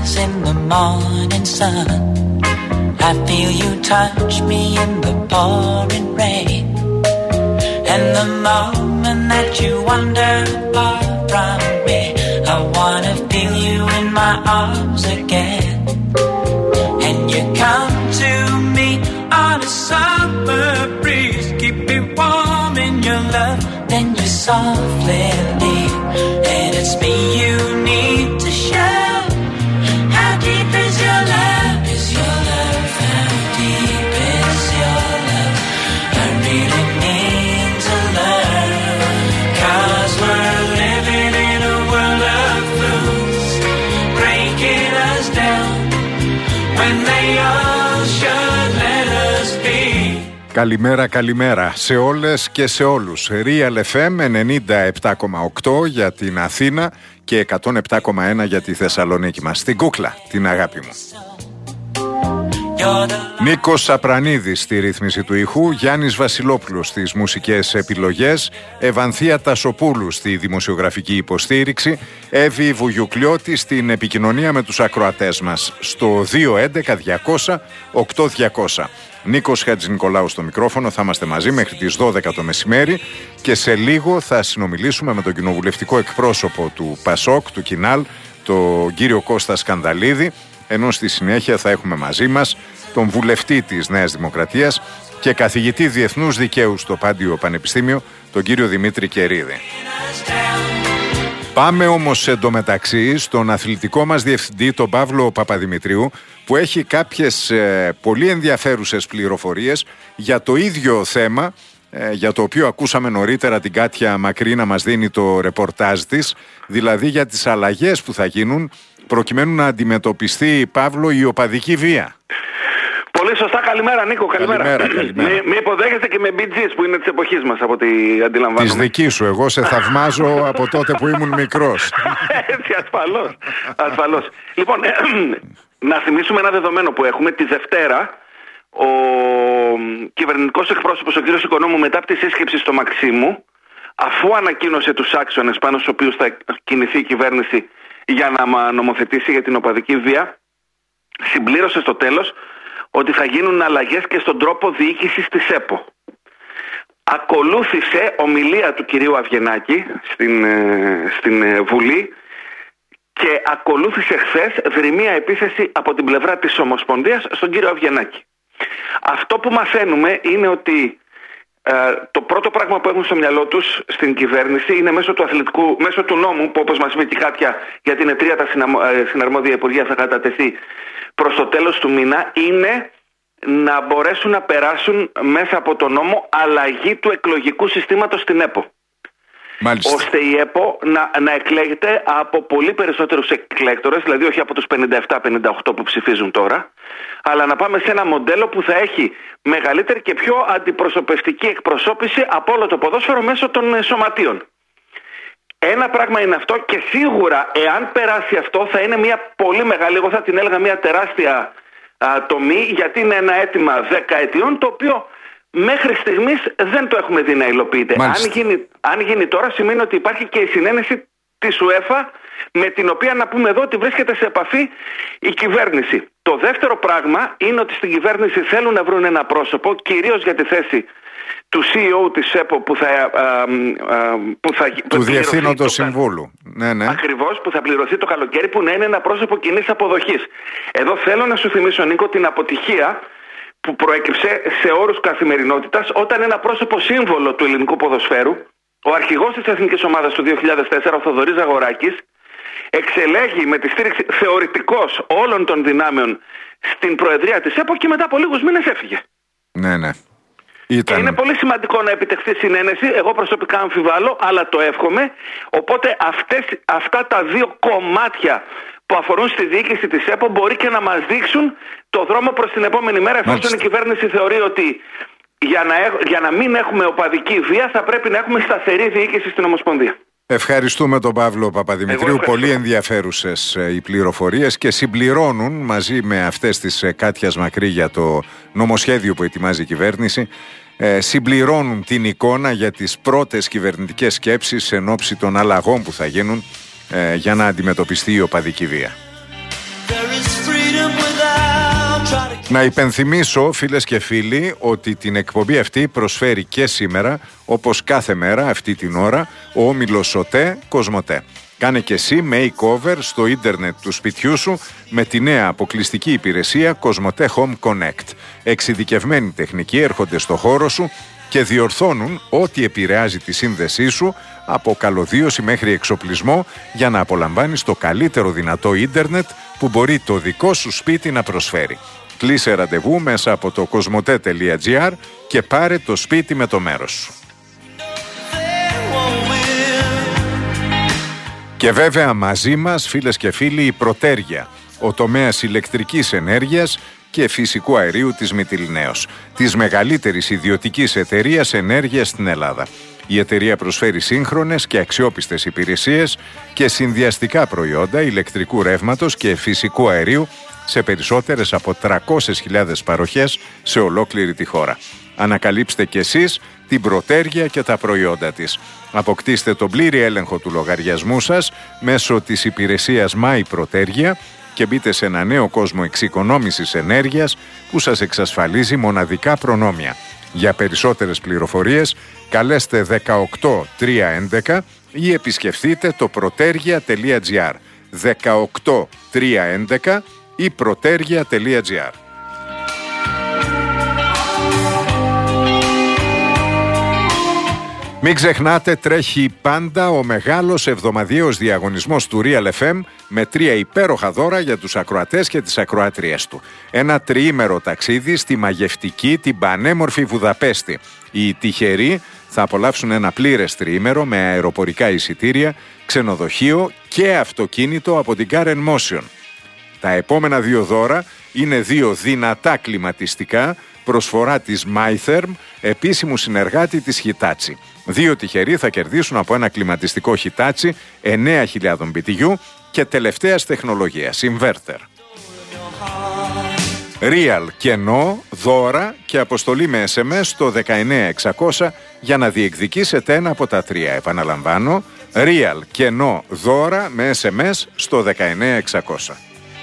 rise in the morning sun. I feel you touch me in the pouring rain. And the moment that you wander far from me, I wanna feel you in my arms again. And you come to me on a summer breeze, keep me warm in your love, then you softly leave. And it's me you need to show. How deep is your love? Is your love? How deep is your love? I really need to learn, 'cause we're living in a world of fools, breaking us down when they all should let us be. Καλημέρα, καλημέρα σε όλες και σε όλους. Real FM 97,8 για την Αθήνα και 107,1 για τη Θεσσαλονίκη μας. Στην κούκλα, την αγάπη μου. Νίκος Σαπρανίδης στη ρύθμιση του ήχου, Γιάννης Βασιλόπουλος στις μουσικές επιλογές, Ευανθία Τασοπούλου στη δημοσιογραφική υποστήριξη, Εύη Βουγιουκλιώτη στην επικοινωνία με τους ακροατές μας στο 211-200-8200. Νίκος Χατζηνικολάου στο μικρόφωνο, θα είμαστε μαζί μέχρι τις 12 το μεσημέρι και σε λίγο θα συνομιλήσουμε με τον κοινοβουλευτικό εκπρόσωπο του ΠΑΣΟΚ, του Κινάλ, τον κύριο Κώστα Σκανδαλίδη, ενώ στη συνέχεια θα έχουμε μαζί μας τον βουλευτή της Νέας Δημοκρατίας και καθηγητή Διεθνούς Δικαίου στο Πάντιο Πανεπιστήμιο, τον κύριο Δημήτρη Κερίδη. Πάμε όμως εντωμεταξύ στον αθλητικό μας διευθυντή, τον Παύλο Παπαδημητρίου, που έχει κάποιες πολύ ενδιαφέρουσες πληροφορίες για το ίδιο θέμα, για το οποίο ακούσαμε νωρίτερα την Κάτια Μακρύ να μας δίνει το ρεπορτάζ της, δηλαδή για τις αλλαγές που θα γίνουν προκειμένου να αντιμετωπιστεί, Παύλο, η οπαδική βία. Πολύ σωστά, καλημέρα Νίκο, καλημέρα. Με υποδέχεστε και με BGs που είναι της εποχής μας, από ό,τι αντιλαμβάνομαι. Της δικής σου, εγώ σε θαυμάζω από τότε που ήμουν μικρός. Έτσι, ασφαλώς. Λοιπόν, να θυμίσουμε ένα δεδομένο που έχουμε. Τη Δευτέρα, ο κυβερνητικός εκπρόσωπος, ο κύριος Οικονόμου, μετά από τη σύσκεψη στο Μαξίμου, αφού ανακοίνωσε τους άξονες πάνω στους οποίους θα κινηθεί η κυβέρνηση για να νομοθετήσει για την οπαδική βία, συμπλήρωσε στο τέλος ότι θα γίνουν αλλαγές και στον τρόπο διοίκησης της ΕΠΟ. Ακολούθησε ομιλία του κυρίου Αυγενάκη στην Βουλή και ακολούθησε χθες δρυμία επίθεση από την πλευρά της Ομοσπονδίας στον κύριο Αυγενάκη. Αυτό που μαθαίνουμε είναι ότι το πρώτο πράγμα που έχουν στο μυαλό τους στην κυβέρνηση είναι μέσω του νόμου, που όπως μας είπε και η Κάτια, γιατί είναι 3 τα συναρμόδια υπουργεία, θα κατατεθεί προς το τέλος του μήνα, είναι να μπορέσουν να περάσουν μέσα από το νόμο αλλαγή του εκλογικού συστήματος στην ΕΠΟ. Μάλιστα. Ώστε η ΕΠΟ να εκλέγεται από πολύ περισσότερους εκλέκτορες, δηλαδή όχι από τους 57-58 που ψηφίζουν τώρα, αλλά να πάμε σε ένα μοντέλο που θα έχει μεγαλύτερη και πιο αντιπροσωπευτική εκπροσώπηση από όλο το ποδόσφαιρο μέσω των σωματείων. Ένα πράγμα είναι αυτό, και σίγουρα εάν περάσει αυτό θα είναι μια πολύ μεγάλη, εγώ θα την έλεγα μια τεράστια τομή, γιατί είναι ένα αίτημα 10 ετιών, το οποίο μέχρι στιγμής δεν το έχουμε δει να υλοποιείται. Αν γίνει τώρα, σημαίνει ότι υπάρχει και η συνένεση της UEFA, με την οποία να πούμε εδώ ότι βρίσκεται σε επαφή η κυβέρνηση. Το δεύτερο πράγμα είναι ότι στην κυβέρνηση θέλουν να βρουν ένα πρόσωπο, κυρίως για τη θέση του CEO της ΕΠΟ του Διευθύνοντος Συμβούλου. Ναι. Ακριβώς, που θα πληρωθεί το καλοκαίρι, που να είναι ένα πρόσωπο κοινής αποδοχής. Εδώ θέλω να σου θυμίσω, Νίκο, την αποτυχία που προέκυψε σε όρους καθημερινότητας όταν ένα πρόσωπο σύμβολο του ελληνικού ποδοσφαίρου, ο αρχηγός της εθνικής ομάδας του 2004, ο Θοδωρής Ζαγοράκης, εξελέγει με τη στήριξη θεωρητικώς όλων των δυνάμεων στην προεδρία της ΕΠΟ και μετά από λίγους μήνες έφυγε. Ναι. Και είναι πολύ σημαντικό να επιτευχθεί συνένεση. Εγώ προσωπικά αμφιβάλλω, αλλά το εύχομαι. Οπότε αυτά τα δύο κομμάτια που αφορούν στη διοίκηση της ΕΠΟ μπορεί και να μας δείξουν το δρόμο προς την επόμενη μέρα, εφόσον η κυβέρνηση θεωρεί ότι για να μην έχουμε οπαδική βία θα πρέπει να έχουμε σταθερή διοίκηση στην Ομοσπονδία. Ευχαριστούμε τον Παύλο Παπαδημητρίου. Πολύ ενδιαφέρουσες οι πληροφορίες και συμπληρώνουν μαζί με αυτές της Κάτιας Μακρύ για το νομοσχέδιο που ετοιμάζει η κυβέρνηση, συμπληρώνουν την εικόνα για τις πρώτες κυβερνητικές σκέψεις εν ώψη των αλλαγών που θα γίνουν για να αντιμετωπιστεί η οπαδική βία. Να υπενθυμίσω, φίλες και φίλοι, ότι την εκπομπή αυτή προσφέρει και σήμερα, όπως κάθε μέρα αυτή την ώρα, ο όμιλος ΣΟΤΕ Κοσμοτέ. Κάνε και εσύ makeover στο ίντερνετ του σπιτιού σου με τη νέα αποκλειστική υπηρεσία Κοσμοτέ Home Connect. Εξειδικευμένοι τεχνικοί έρχονται στο χώρο σου και διορθώνουν ό,τι επηρεάζει τη σύνδεσή σου, από καλωδίωση μέχρι εξοπλισμό, για να απολαμβάνεις το καλύτερο δυνατό ίντερνετ που μπορεί το δικό σου σπίτι να προσφέρει. Κλείσε ραντεβού μέσα από το cosmote.gr και πάρε το σπίτι με το μέρος σου. Και βέβαια μαζί μας, φίλες και φίλοι, η Πρωτέργεια, ο τομέας ηλεκτρικής ενέργειας και φυσικού αερίου της Μυτιληναίος, της μεγαλύτερης ιδιωτικής εταιρείας ενέργειας στην Ελλάδα. Η εταιρεία προσφέρει σύγχρονες και αξιόπιστες υπηρεσίες και συνδυαστικά προϊόντα ηλεκτρικού ρεύματος και φυσικού αερίου σε περισσότερες από 300.000 παροχές σε ολόκληρη τη χώρα. Ανακαλύψτε κι εσείς την Πρωτέργεια και τα προϊόντα της. Αποκτήστε τον πλήρη έλεγχο του λογαριασμού σας μέσω της υπηρεσίας My Πρωτέργεια και μπείτε σε ένα νέο κόσμο εξοικονόμησης ενέργειας που σας εξασφαλίζει μοναδικά προνόμια. Για περισσότερες πληροφορίες καλέστε 18311 ή επισκεφτείτε το protergia.gr 18311 ή protergia.gr. Μην ξεχνάτε, τρέχει πάντα ο μεγάλος εβδομαδιαίος διαγωνισμός του Real FM με 3 υπέροχα δώρα για τους ακροατές και τις ακροάτριές του. Ένα τριήμερο ταξίδι στη μαγευτική, την πανέμορφη Βουδαπέστη. Οι τυχεροί θα απολαύσουν ένα πλήρες τριήμερο με αεροπορικά εισιτήρια, ξενοδοχείο και αυτοκίνητο από την Car Motion. Τα επόμενα 2 δώρα είναι 2 δυνατά κλιματιστικά, προσφορά της MyTherm, επίσημου συνεργάτη της Hitachi. 2 τυχεροί θα κερδίσουν από ένα κλιματιστικό Hitachi 9.000 BTU και τελευταίας τεχνολογίας, inverter. Real κενό, δώρα και αποστολή με SMS στο 19600 για να διεκδικήσετε ένα από τα 3. Επαναλαμβάνω, Real κενό, δώρα με SMS στο 19600.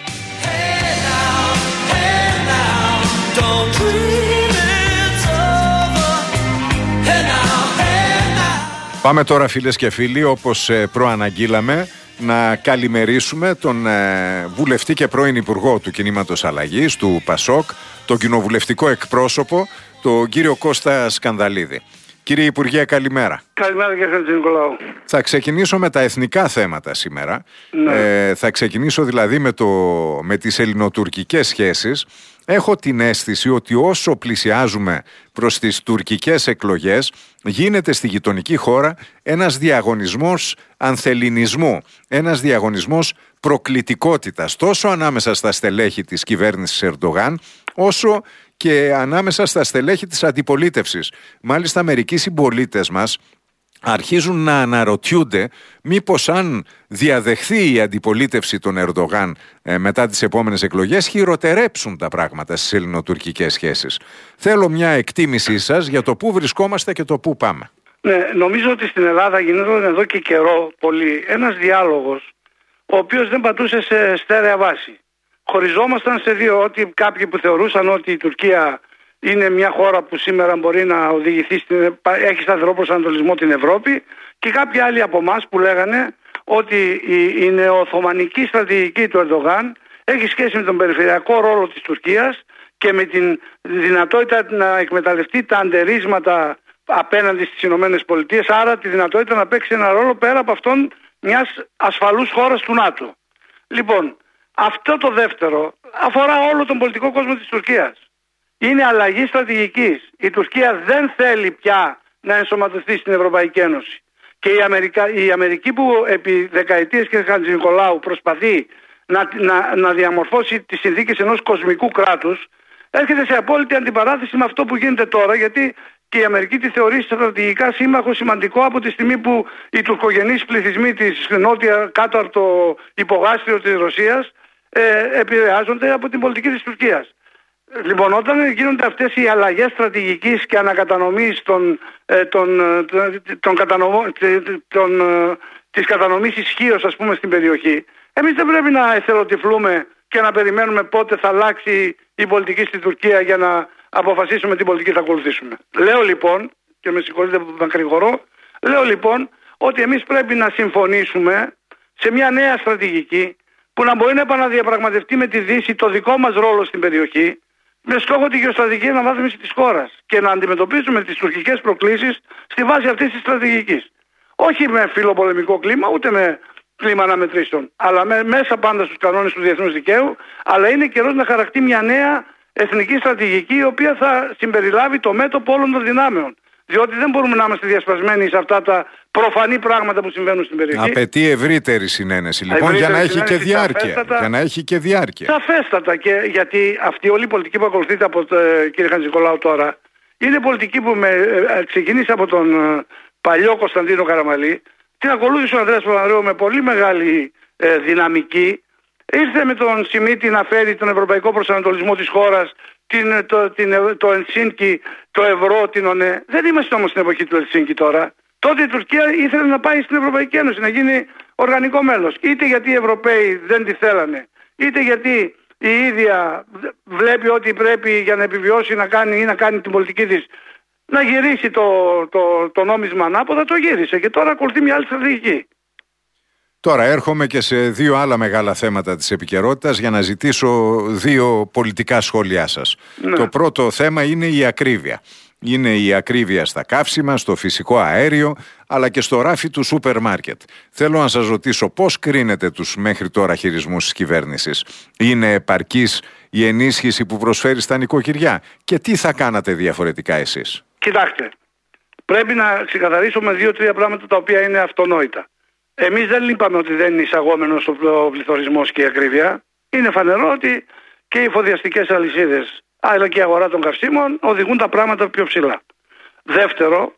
Πάμε τώρα, φίλες και φίλοι, όπως προαναγγείλαμε, να καλημερίσουμε τον βουλευτή και πρώην υπουργό του Κινήματος Αλλαγής, του ΠΑΣΟΚ, τον κοινοβουλευτικό εκπρόσωπο, τον κύριο Κώστα Σκανδαλίδη. Κύριε Υπουργέ, καλημέρα. Καλημέρα, κύριε Χατζηνικολάου. Θα ξεκινήσω με τα εθνικά θέματα σήμερα. Ναι. Θα ξεκινήσω δηλαδή με τις ελληνοτουρκικές σχέσεις. Έχω την αίσθηση ότι όσο πλησιάζουμε προς τις τουρκικές εκλογές, γίνεται στη γειτονική χώρα ένας διαγωνισμός ανθελληνισμού, ένας διαγωνισμός προκλητικότητας, τόσο ανάμεσα στα στελέχη της κυβέρνησης Ερντογάν, όσο και ανάμεσα στα στελέχη της αντιπολίτευσης. Μάλιστα, μερικοί συμπολίτες μας αρχίζουν να αναρωτιούνται μήπως αν διαδεχθεί η αντιπολίτευση των Ερντογάν μετά τις επόμενες εκλογές χειροτερέψουν τα πράγματα στις ελληνοτουρκικές σχέσεις. Θέλω μια εκτίμησή σας για το πού βρισκόμαστε και το πού πάμε. Ναι, νομίζω ότι στην Ελλάδα γινόταν εδώ και καιρό πολύ ένας διάλογος ο οποίος δεν πατούσε σε στέρεα βάση. Χωριζόμασταν σε 2, ότι κάποιοι που θεωρούσαν ότι η Τουρκία είναι μια χώρα που σήμερα μπορεί να οδηγηθεί, έχει σταθερό προσανατολισμό την Ευρώπη, και κάποιοι άλλοι από εμάς που λέγανε ότι η νεοοθωμανική στρατηγική του Ερντογάν έχει σχέση με τον περιφερειακό ρόλο της Τουρκίας και με την δυνατότητα να εκμεταλλευτεί τα αντερίσματα απέναντι στις Ηνωμένες Πολιτείες, άρα τη δυνατότητα να παίξει ένα ρόλο πέρα από αυτόν μιας ασφαλούς χώρας του ΝΑΤΟ. Λοιπόν, αυτό το δεύτερο αφορά όλο τον πολιτικό κόσμο της Τουρκίας. Είναι αλλαγή στρατηγικής. Η Τουρκία δεν θέλει πια να ενσωματωθεί στην Ευρωπαϊκή Ένωση. Και η Αμερική που επί δεκαετίες, κύριε Χατζηνικολάου, προσπαθεί να διαμορφώσει τις συνθήκες ενός κοσμικού κράτους, έρχεται σε απόλυτη αντιπαράθεση με αυτό που γίνεται τώρα, γιατί και η Αμερική τη θεωρεί στρατηγικά σύμμαχο σημαντικό από τη στιγμή που οι τουρκογενείς πληθυσμοί της νότια κάτω από το υπογάστριο της Ρωσίας επηρεάζονται από την πολιτική της Τουρκίας. Λοιπόν, όταν γίνονται αυτές οι αλλαγές στρατηγικής και ανακατανομής της κατανομής ισχύως, ας πούμε, στην περιοχή, εμείς δεν πρέπει να εθελοτυφλούμε και να περιμένουμε πότε θα αλλάξει η πολιτική στην Τουρκία για να αποφασίσουμε τι πολιτική θα ακολουθήσουμε. Λέω λοιπόν, και με συγχωρείτε που μακρηγορώ, λέω λοιπόν ότι εμείς πρέπει να συμφωνήσουμε σε μια νέα στρατηγική που να μπορεί να επαναδιαπραγματευτεί με τη Δύση το δικό μας ρόλο στην περιοχή, με στόχο τη γεωστρατηγική αναβάθμιση της χώρας και να αντιμετωπίσουμε τις τουρκικές προκλήσεις στη βάση αυτής της στρατηγικής. Όχι με φιλοπολεμικό κλίμα, ούτε με κλίμα αναμετρήσεων, αλλά μέσα πάντα στους κανόνες του διεθνούς δικαίου, αλλά είναι καιρός να χαρακτεί μια νέα εθνική στρατηγική η οποία θα συμπεριλάβει το μέτωπο όλων των δυνάμεων. Διότι δεν μπορούμε να είμαστε διασπασμένοι σε αυτά τα προφανή πράγματα που συμβαίνουν στην περιοχή. Απαιτεί ευρύτερη συνένεση λοιπόν για να έχει και διάρκεια. Για να έχει και διάρκεια. Σαφέστατα, και γιατί αυτή όλη η πολιτική που ακολουθείται από τον κύριο Χατζηνικολάου τώρα είναι πολιτική που ξεκίνησε από τον παλιό Κωνσταντίνο Καραμαλή, την ακολούθησε ο Ανδρέας Παπανδρέου με πολύ μεγάλη δυναμική. Ήρθε με τον Σιμίτη να φέρει τον ευρωπαϊκό προσανατολισμό της χώρας, το Ελσίνκι, το ευρώ, την ΟΝΕ. Δεν είμαστε όμως στην εποχή του Ελσίνκι τώρα. Τότε η Τουρκία ήθελε να πάει στην Ευρωπαϊκή Ένωση, να γίνει οργανικό μέλος. Είτε γιατί οι Ευρωπαίοι δεν τη θέλανε, είτε γιατί η ίδια βλέπει ότι πρέπει για να επιβιώσει να κάνει την πολιτική της, να γυρίσει το νόμισμα ανάποδα, το γύρισε και τώρα ακολουθεί μια άλλη στρατηγική. Τώρα έρχομαι και σε δύο άλλα μεγάλα θέματα της επικαιρότητας για να ζητήσω δύο πολιτικά σχόλιά σας. Ναι. Το πρώτο θέμα είναι η ακρίβεια. Είναι η ακρίβεια στα καύσιμα, στο φυσικό αέριο, αλλά και στο ράφι του σούπερ μάρκετ. Θέλω να σας ρωτήσω πώς κρίνετε τους μέχρι τώρα χειρισμούς της κυβέρνησης. Είναι επαρκής η ενίσχυση που προσφέρει στα νοικοκυριά και τι θα κάνατε διαφορετικά εσείς? Κοιτάξτε, πρέπει να ξεκαθαρίσουμε 2-3 πράγματα τα οποία είναι αυτονόητα. Εμείς δεν είπαμε ότι δεν είναι εισαγόμενος ο πληθωρισμός και η ακρίβεια. Είναι φανερό ότι και οι εφοδιαστικές αλυσίδες αλλά και η αγορά των καυσίμων οδηγούν τα πράγματα πιο ψηλά. Δεύτερο,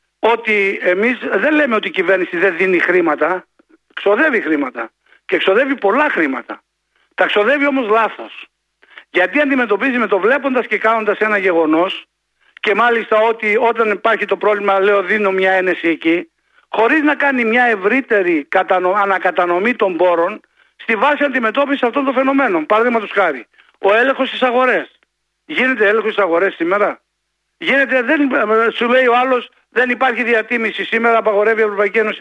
ότι εμείς δεν λέμε ότι η κυβέρνηση δεν δίνει χρήματα, ξοδεύει χρήματα και ξοδεύει πολλά χρήματα. Τα ξοδεύει όμως λάθος. Γιατί αντιμετωπίζει με το βλέποντας και κάνοντας ένα γεγονός, και μάλιστα ότι όταν υπάρχει το πρόβλημα, λέω, δίνω μια ένεση εκεί, χωρίς να κάνει μια ευρύτερη ανακατανομή των πόρων στη βάση αντιμετώπισης αυτών των φαινομένων. Παραδείγματος χάρη, ο έλεγχος στις αγορές. Γίνεται έλεγχος στις αγορές σήμερα? Γίνεται, σου λέει ο άλλος, δεν υπάρχει διατίμηση σήμερα, απαγορεύει η Ευρωπαϊκή Ένωση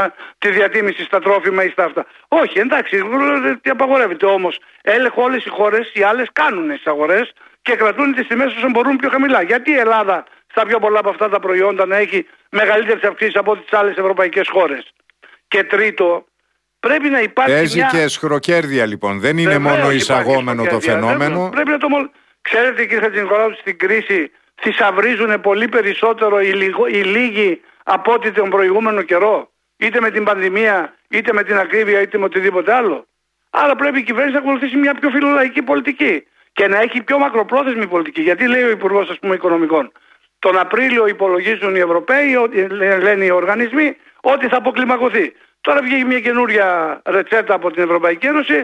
τη διατίμηση στα τρόφιμα ή στα αυτά. Όχι, εντάξει, τι απαγορεύεται, όμως έλεγχο όλες οι χώρες, οι άλλες κάνουν στις αγορές και κρατούν τις τιμές όσο μπορούν πιο χαμηλά. Γιατί η Ελλάδα στα πιο πολλά από αυτά τα προϊόντα να έχει μεγαλύτερες αυξήσεις από τις άλλες ευρωπαϊκές χώρες? Και τρίτο, πρέπει να υπάρχει Παίζει και σχροκέρδια λοιπόν, δεν είναι μόνο εισαγόμενο το φαινόμενο. Πρέπει να το Ξέρετε κύριε Χατζηνικολάου, στην κρίση θησαυρίζουν πολύ περισσότερο οι λίγοι από ό,τι τον προηγούμενο καιρό. Είτε με την πανδημία, είτε με την ακρίβεια, είτε με οτιδήποτε άλλο. Άρα πρέπει η κυβέρνηση να ακολουθήσει μια πιο φιλολαϊκή πολιτική και να έχει πιο μακροπρόθεσμη πολιτική. Γιατί λέει ο Υπουργός Οικονομικών, τον Απρίλιο υπολογίζουν οι Ευρωπαίοι, λένε οι οργανισμοί, ότι θα αποκλιμακωθεί. Τώρα βγήκε μια καινούρια ρετσέτα από την Ευρωπαϊκή Ένωση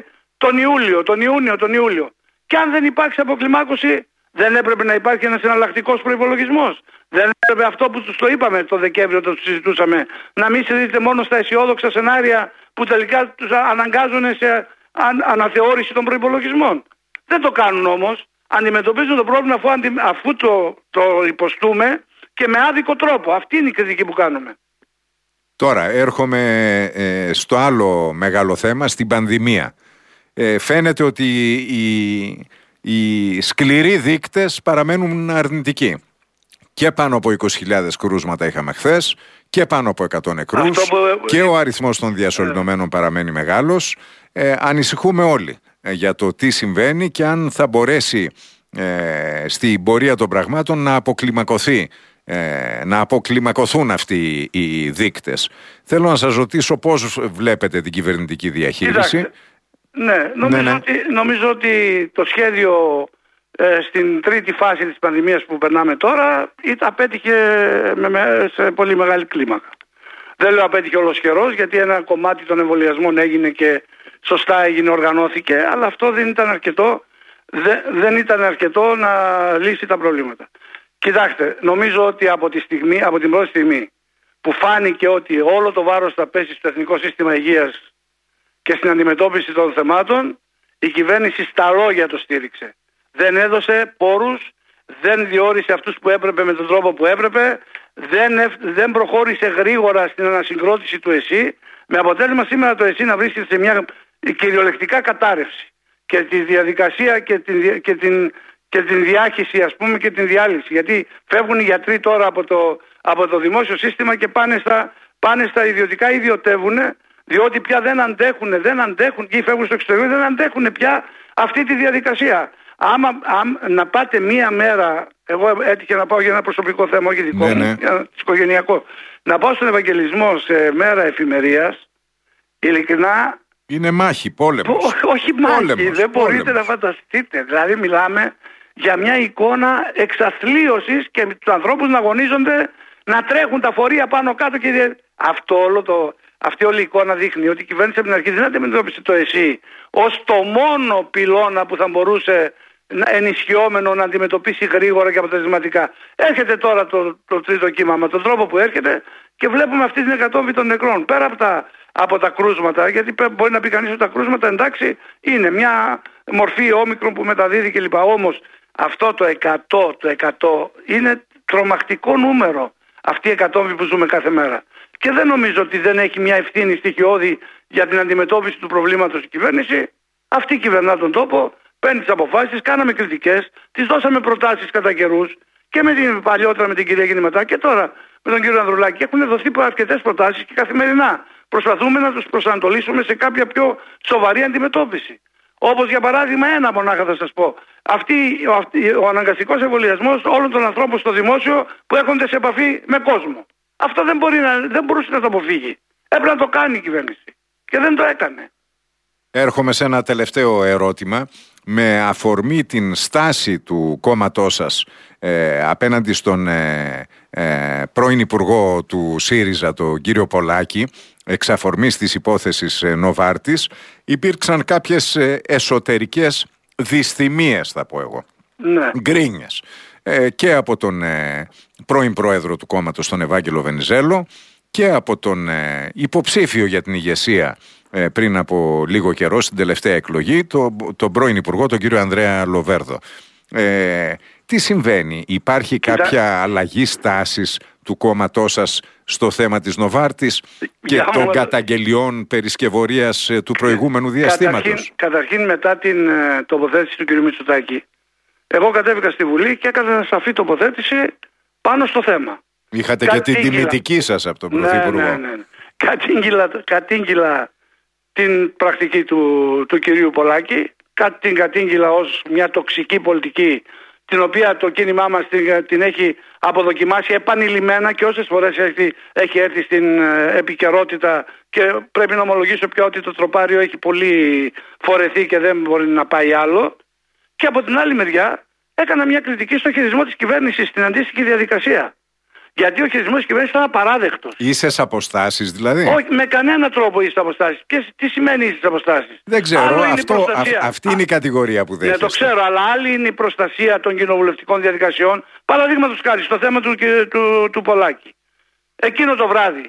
τον Ιούλιο. Και αν δεν υπάρξει αποκλιμάκωση, δεν έπρεπε να υπάρχει ένας εναλλακτικός προϋπολογισμός? Δεν έπρεπε αυτό που τους το είπαμε το Δεκέμβριο όταν τους συζητούσαμε, να μην συζητείτε μόνο στα αισιόδοξα σενάρια που τελικά τους αναγκάζουν σε αναθεώρηση των προϋπολογισμών? Δεν το κάνουν όμως. Αντιμετωπίζουν το πρόβλημα αφού το υποστούμε και με άδικο τρόπο. Αυτή είναι η κριτική που κάνουμε. Τώρα έρχομαι στο άλλο μεγάλο θέμα, στην πανδημία. Φαίνεται ότι οι σκληροί δείκτες παραμένουν αρνητικοί. Και πάνω από 20.000 κρούσματα είχαμε χθες και πάνω από 100 νεκρούς και ο αριθμός των διασωληνωμένων παραμένει μεγάλος. Ανησυχούμε όλοι για το τι συμβαίνει και αν θα μπορέσει στην πορεία των πραγμάτων να αποκλιμακωθούν αυτοί οι δείκτες. Θέλω να σας ρωτήσω πώς βλέπετε την κυβερνητική διαχείριση. Κοιτάξτε. Ναι, νομίζω ότι το σχέδιο στην τρίτη φάση της πανδημίας που περνάμε τώρα απέτυχε σε πολύ μεγάλη κλίμακα. Δεν λέω απέτυχε ολοσχερός, γιατί ένα κομμάτι των εμβολιασμών έγινε και σωστά οργανώθηκε, αλλά αυτό δεν ήταν αρκετό, δεν ήταν αρκετό να λύσει τα προβλήματα. Κοιτάξτε, νομίζω ότι από την πρώτη στιγμή που φάνηκε ότι όλο το βάρος θα πέσει στο Εθνικό Σύστημα Υγείας και στην αντιμετώπιση των θεμάτων, Η κυβέρνηση στα λόγια το στήριξε. Δεν έδωσε πόρους, δεν διόρισε αυτούς που έπρεπε με τον τρόπο που έπρεπε, δεν προχώρησε γρήγορα στην ανασυγκρότηση του ΕΣΥ, με αποτέλεσμα σήμερα το ΕΣΥ να βρίσκεται σε μια κυριολεκτικά κατάρρευση. Και τη διαδικασία και την διάχυση, ας πούμε, και την διάλυση. Γιατί φεύγουν οι γιατροί τώρα από το δημόσιο σύστημα και πάνε στα ιδιωτικά, ιδιωτεύουν, διότι πια δεν αντέχουν και φεύγουν στο εξωτερικό, δεν αντέχουν πια αυτή τη διαδικασία. Άμα να πάτε μία μέρα, εγώ έτυχε να πάω για ένα προσωπικό θέμα, όχι δικό μου, οικογενειακό, να πάω στον Ευαγγελισμό σε μέρα εφημερίας, ειλικρινά... Είναι μάχη, πόλεμος. Όχι μάχη, δεν μπορείτε να φανταστείτε. Δηλαδή μιλάμε για μια εικόνα εξαθλίωσης και τους ανθρώπους να αγωνίζονται, να τρέχουν τα φορεία πάνω κάτω και αυτή όλη η εικόνα δείχνει ότι η κυβέρνηση από την αρχή δεν αντιμετώπισε το ΕΣΥ ως το μόνο πυλώνα που θα μπορούσε ενισχυόμενο να αντιμετωπίσει γρήγορα και αποτελεσματικά. Έρχεται τώρα το τρίτο κύμα με τον τρόπο που έρχεται και βλέπουμε αυτή την εκατόμβη των νεκρών. Πέρα από τα κρούσματα, γιατί μπορεί να πει κανείς ότι τα κρούσματα εντάξει είναι μια μορφή όμικρον που μεταδίδει κλπ. Όμως αυτό το 100 είναι τρομακτικό νούμερο, αυτή η εκατόμβη που ζούμε κάθε μέρα. Και δεν νομίζω ότι δεν έχει μια ευθύνη στοιχειώδη για την αντιμετώπιση του προβλήματος η κυβέρνηση. Αυτή κυβερνά τον τόπο, παίρνει τις αποφάσεις, κάναμε κριτικές, τις δώσαμε προτάσεις κατά καιρούς και παλιότερα με την κυρία Γεννηματά και τώρα με τον κύριο Ανδρουλάκη. Έχουν δοθεί αρκετές προτάσεις και καθημερινά προσπαθούμε να τους προσανατολίσουμε σε κάποια πιο σοβαρή αντιμετώπιση. Όπως για παράδειγμα ένα μονάχα θα σας πω. Ο αναγκαστικός εμβολιασμός όλων των ανθρώπων στο δημόσιο που έρχονται σε επαφή με κόσμο. Αυτό δεν μπορούσε να το αποφύγει. Έπρεπε να το κάνει η κυβέρνηση. Και δεν το έκανε. Έρχομαι σε ένα τελευταίο ερώτημα. Με αφορμή την στάση του κόμματός σας απέναντι στον πρώην Υπουργό του ΣΥΡΙΖΑ, τον κύριο Πολάκη, εξ αφορμής της υπόθεσης Νοβάρτης, υπήρξαν κάποιες εσωτερικές δυσθυμίες, θα πω εγώ. Ναι. Γκρίνιες. Και από τον πρώην πρόεδρο του κόμματος, τον Ευάγγελο Βενιζέλο, και από τον υποψήφιο για την ηγεσία πριν από λίγο καιρό στην τελευταία εκλογή, τον πρώην Υπουργό, τον κύριο Ανδρέα Λοβέρδο. Τι συμβαίνει, υπάρχει κάποια αλλαγή στάσης του κόμματός σας στο θέμα της Νοβάρτης και των καταγγελιών περισκευωρίας του προηγούμενου διαστήματος? Καταρχήν μετά την τοποθέτηση του κ. Μητσοτάκη, εγώ κατέβηκα στη Βουλή και έκανα σαφή τοποθέτηση πάνω στο θέμα. Είχατε και την τιμητική σας από τον Πρωθυπουργό. Ναι. Κατήγγυλα την πρακτική του κυρίου Πολάκη, την κατήγγυλα ως μια τοξική πολιτική, την οποία το κίνημά μας την έχει αποδοκιμάσει επανειλημμένα και όσες φορές έχει έρθει στην επικαιρότητα, και πρέπει να ομολογήσω πια ότι το τροπάριο έχει πολύ φορεθεί και δεν μπορεί να πάει άλλο. Και από την άλλη μεριά έκανα μια κριτική στο χειρισμό της κυβέρνησης στην αντίστοιχη διαδικασία. Γιατί ο χειρισμός της κυβέρνησης ήταν απαράδεκτος. Ίσες αποστάσεις δηλαδή? Όχι, με κανένα τρόπο ίσες αποστάσεις. Τι σημαίνει ίσες αποστάσεις? Δεν ξέρω. Αυτή είναι η κατηγορία που δέχεστε. Ναι, το ξέρω, αλλά άλλη είναι η προστασία των κοινοβουλευτικών διαδικασιών. Παραδείγματος χάρη στο θέμα του Πολάκη. Εκείνο το βράδυ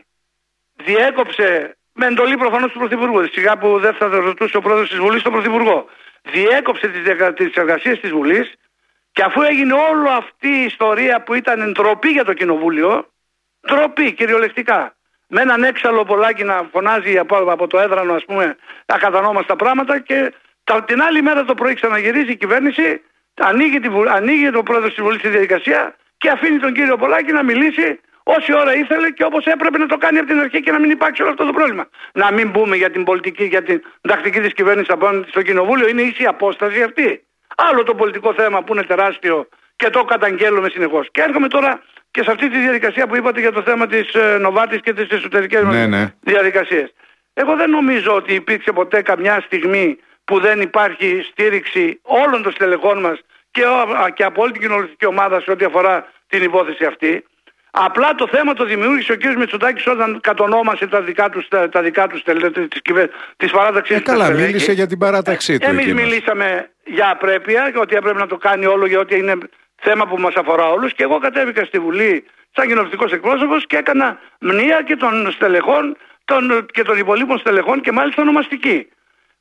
διέκοψε, με εντολή προφανώς του Πρωθυπουργού, σιγά που δεν θα ρωτούσε ο πρόεδρος της Βουλής τον Πρωθυπουργό, διέκοψε τις εργασίες της Βουλής. Και αφού έγινε όλη αυτή η ιστορία που ήταν ντροπή για το Κοινοβούλιο, ντροπή κυριολεκτικά, με έναν έξαλλο Πολάκη να φωνάζει από το έδρανο, ας πούμε, ακατανόμαστα πράγματα, και την άλλη μέρα το πρωί ξαναγυρίζει η κυβέρνηση, ανοίγει το πρόεδρος της Βουλής στη διαδικασία και αφήνει τον κύριο Πολάκη να μιλήσει όση ώρα ήθελε και όπως έπρεπε να το κάνει από την αρχή και να μην υπάρξει όλο αυτό το πρόβλημα. Να μην πούμε για την πολιτική, για την τακτική της κυβέρνησης απέναντι στο Κοινοβούλιο, είναι ίση απόσταση αυτή. Άλλο το πολιτικό θέμα που είναι τεράστιο και το καταγγέλουμε συνεχώς. Και έρχομαι τώρα και σε αυτή τη διαδικασία που είπατε για το θέμα της Νοβάρτης και τις εσωτερικές διαδικασίες. Εγώ δεν νομίζω ότι υπήρξε ποτέ καμιά στιγμή που δεν υπάρχει στήριξη όλων των στελεχών μας και από όλη την κοινοβουλευτική ομάδα σε ό,τι αφορά την υπόθεση αυτή. Απλά το θέμα το δημιούργησε ο κ. Μητσοτάκης όταν κατονόμασε τα δικά του στελέχη της παράταξης. Καλά, μίλησε για την παράταξή του. Εμείς μιλήσαμε για απρέπεια και ότι έπρεπε να το κάνει όλο, γιατί είναι θέμα που μας αφορά όλους, και εγώ κατέβηκα στη Βουλή σαν κοινοβουλευτικός εκπρόσωπος και έκανα μνήα και των στελεχών και των υπολείπων στελεχών, και μάλιστα ονομαστική.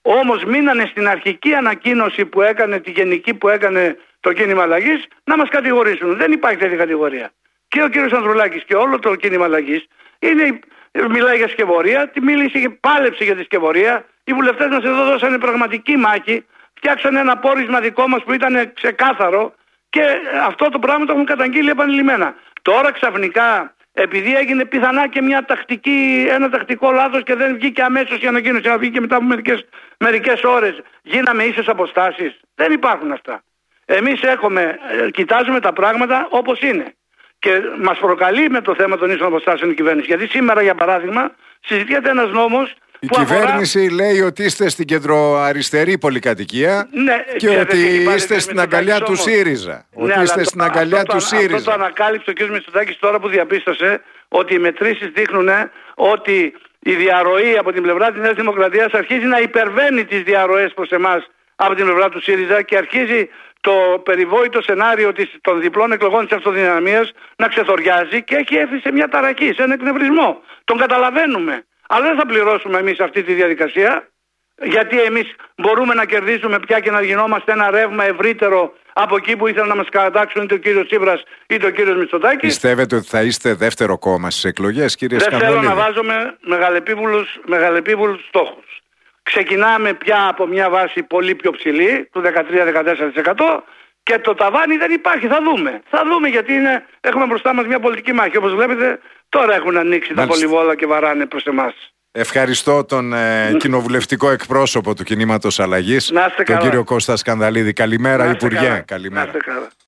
Όμως μείνανε στην αρχική ανακοίνωση που έκανε, τη γενική που έκανε το κίνημα αλλαγής, να μας κατηγορήσουν. Δεν υπάρχει τέτοια κατηγορία. Και ο κύριος Ανδρουλάκης και όλο το κίνημα αλλαγής μιλάει για σκευωρία, μίλησε και πάλεψε για τη σκευωρία. Οι βουλευτές μας εδώ δώσανε πραγματική μάχη, φτιάξανε ένα πόρισμα δικό μας που ήταν ξεκάθαρο και αυτό το πράγμα το έχουν καταγγείλει επανειλημμένα. Τώρα ξαφνικά, επειδή έγινε πιθανά και ένα τακτικό λάθος και δεν βγήκε αμέσως η ανακοίνωση, αλλά βγήκε μετά από μερικές ώρες, γίναμε ίσες αποστάσεις. Δεν υπάρχουν αυτά. Εμείς κοιτάζουμε τα πράγματα όπως είναι. Και μας προκαλεί με το θέμα των ίσων αποστάσεων η κυβέρνηση. Γιατί σήμερα, για παράδειγμα, συζητιέται ένας νόμος. Η κυβέρνηση λέει ότι είστε στην κεντροαριστερή πολυκατοικία, ναι, και ότι είστε στην αγκαλιά του ΣΥΡΙΖΑ. Ναι, ότι είστε στην αγκαλιά του ΣΥΡΙΖΑ. Αυτό το ανακάλυψε ο κ. Μητσοτάκης τώρα που διαπίστωσε ότι οι μετρήσεις δείχνουν ότι η διαρροή από την πλευρά της Νέας Δημοκρατίας αρχίζει να υπερβαίνει τις διαρροές προς εμάς από την πλευρά του ΣΥΡΙΖΑ και αρχίζει το περιβόητο σενάριο των διπλών εκλογών της αυτοδυναμίας να ξεθοριάζει και έχει έρθει σε μια ταρακή, σε ένα εκνευρισμό. Τον καταλαβαίνουμε. Αλλά δεν θα πληρώσουμε εμείς αυτή τη διαδικασία, γιατί εμείς μπορούμε να κερδίσουμε πια και να γινόμαστε ένα ρεύμα ευρύτερο από εκεί που ήθελαν να μας κατάξουν είτε ο κύριος Τσίπρας είτε ο κύριος Μητσοτάκης. Πιστεύετε ότι θα είστε δεύτερο κόμμα στις εκλογές, κύριε Σκανδολίδη? Δεν θέλω να βάζουμε μεγαλεπίβουλους στόχους. Ξεκινάμε πια από μια βάση πολύ πιο ψηλή, του 13-14%, και το ταβάνι δεν υπάρχει. Θα δούμε. Θα δούμε, γιατί έχουμε μπροστά μας μια πολιτική μάχη. Όπως βλέπετε, τώρα έχουν ανοίξει τα πολυβόλα και βαράνε προς εμάς. Ευχαριστώ τον κοινοβουλευτικό εκπρόσωπο του Κινήματος Αλλαγής, τον κύριο Κώστα Σκανδαλίδη. Καλημέρα, Υπουργέ. Καλημέρα.